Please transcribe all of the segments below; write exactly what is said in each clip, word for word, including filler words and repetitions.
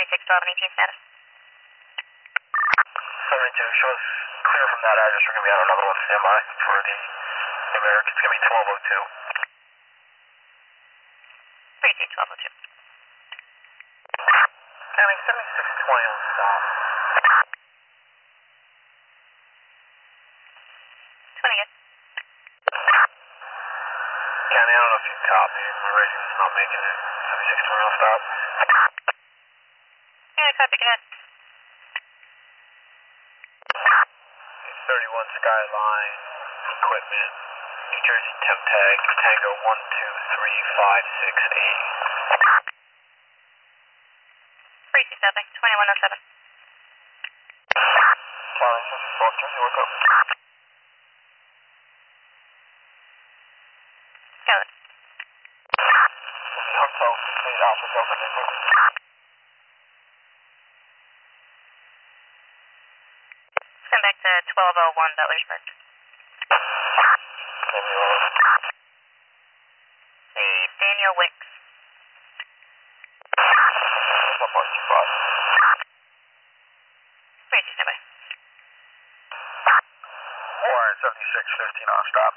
seventy-six twelve and eighteen status. seventy-two shows clear from that address. We're going to be on another one standby for the American. It's going to be twelve oh two. thirty-two twelve oh two. County seventy-six twenty on stop. twenty good. County, I don't know if you copy. My rating is not making it. seventy-six twenty on stop. Yeah, copy, go ahead. thirty-one Skyline Equipment, New Jersey temp tag, Tango one two three five six eight. thirty-two stepping, twenty-one oh seven. County, this is North Jersey, what's up? Got it. This is Hotel, please Alpha Delta Victor. Send back to twelve oh one Butlersburg. Name you on. Hey, Daniel Wicks. What's up, R Q five? thirty-two standby. Warren seventy-six fifteen on stop.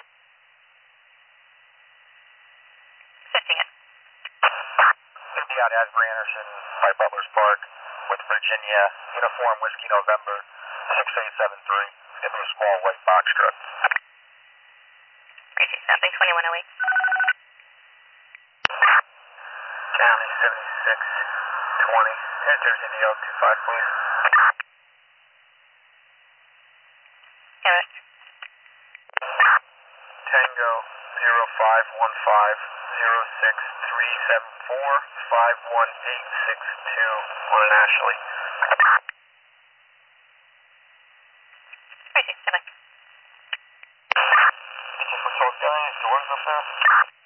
fifteen good. fifty out Asbury Anderson by Butler's Park with Virginia, Uniform Whiskey November, six eight seven three. Give me a small white box truck. thirty-two stepping, twenty-one oh eight. County seventy-six twenty. New Jersey D L two five, please. Got it. Tango zero five one five zero six three seven four five one eight six two on an Ashley. thirty-two standby. Just for South County, doors up there.